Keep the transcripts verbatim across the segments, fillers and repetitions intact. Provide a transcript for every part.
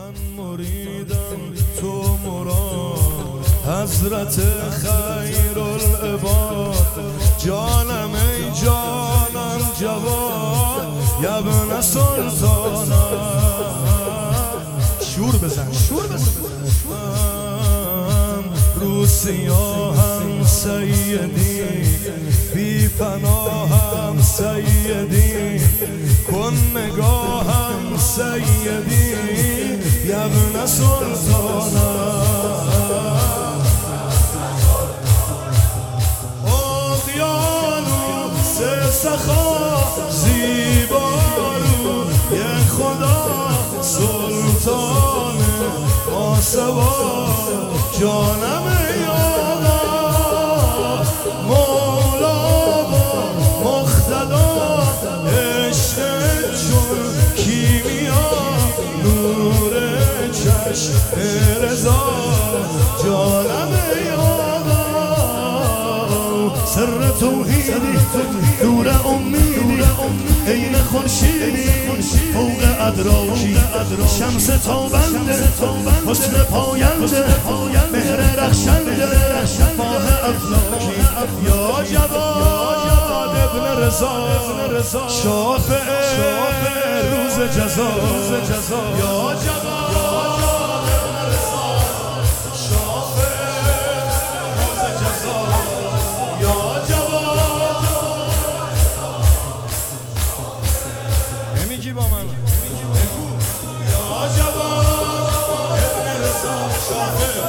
من مریدم تو مراد حضرت خیر العباد جانم ای جانم جواد یبن سلطانم شور بزن شور بزن رو سیاهم سیدی بی پناهم سیدی کن نگاهم سیدی یبن سلطانم اقیانو سه سخا زیبارو یه خدا سلطان آسوا جانم یالا مولا مختدا عشق چون کیمیا نور چشم رضا جانم یالا سر توحیدی نور امیدی عین خورشیدی فوق ادراکی شمس تابنده حسن پاینده مهر رخشنده ماه افلاکی یا جواد ابن رضا شافع روز جزا یا جواد ابن رضا شافع روز جزا یا جواد نمیگی با من یا جواد ابن رضا شافع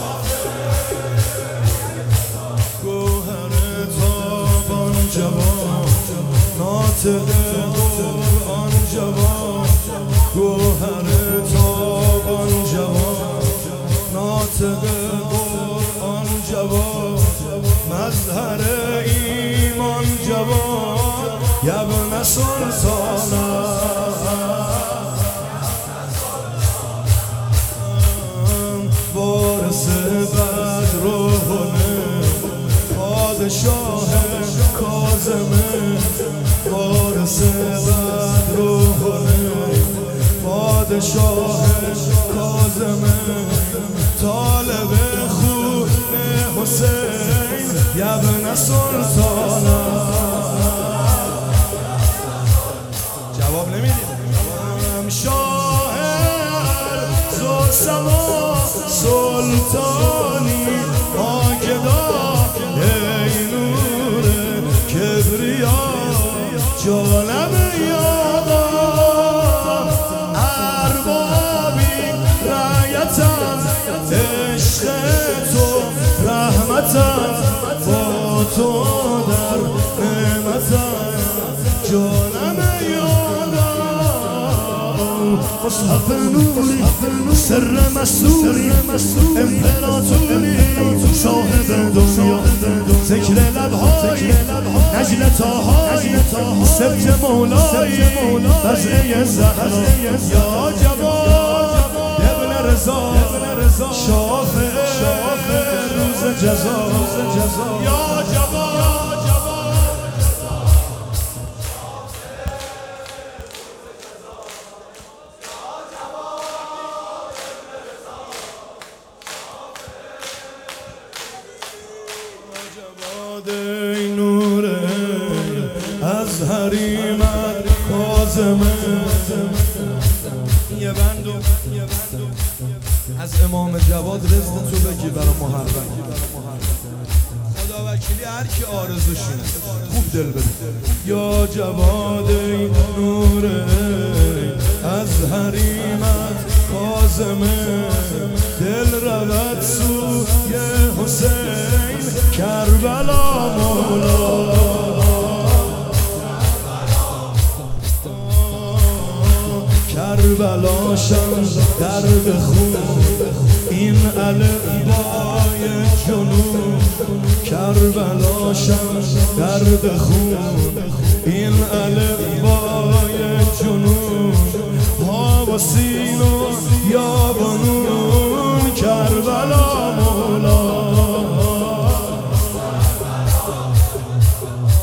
گوهر تابان جوان ناطق قرآن جوان گوهر تابان جوان ناطق قرآن جوان مظهر ایمان جوان یبن سلطانم وارث بدر و پادشاه کاظمه وارث بدر و پادشاه کاظمه طالب خون حسین یبن سلطانم جواب نمیدیم شاه ارض و سما سلطانی آگدا ای نور کبریا جانم یادا اربابی رایتم عشق تو رحمتم با تو در نعمتم جانم یادا مصحف نوری سر مسئولی امپراتوری صاحب دنیا ذکر لبهای نجل تاهای سبت مولای وضعه زهرا یا جواد ابن رضا شافع روز جزا یا جواد ای نور از حریمت کاظمه یه بندو از امام جواد رزق تو بگی برا محرم خدا وکیلی هر کی آرزوشونه خوب دل بده یا جواد ای نور از حریمت کاظمه دل رود سوی حسین کربلا مولا کربلا شم درد خون این الفبای جنون کربلا شم درد خون این الفبای جنون ها و سین و یا بنون کربلا مولا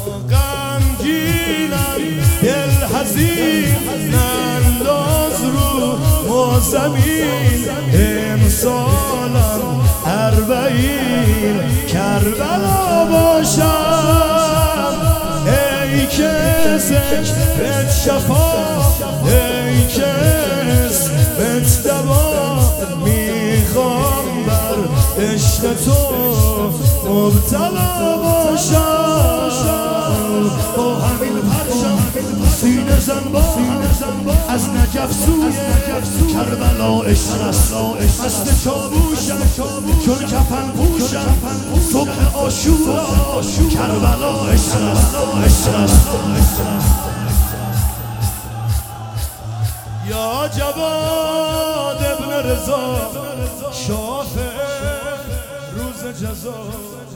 غمگینم دل حزین ننداز رو ما زمین امسالم اربعین کربلا باشم ای که ذکرت شفا ای که اسمت دوا میخوام بر عشق تو مبتلا باشم با همین پرشم سینه زن با از نجف سوی کربلا عشق است مست چابوشم چون کفن پوشم صبح عاشورا کربلا عشق است یا جواد ابن رضا شافع روز جزا